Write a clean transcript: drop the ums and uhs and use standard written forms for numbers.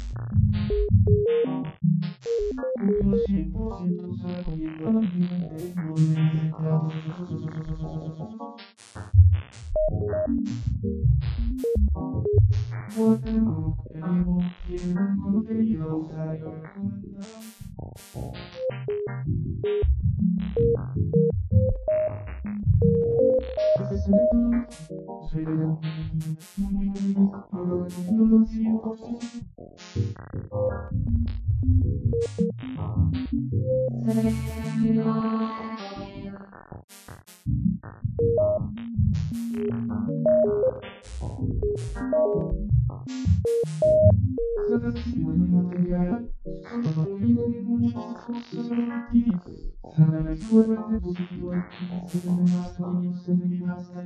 Yo 100% sabiendo a mi mente no necesitamos. Volvemos, tenemos tiempo contenidos a recomendar. Seremos lo 100%. Selección material, solo olviden muchas cosas aquí. Sana la escuela de positivo, se ven más niños, se ven más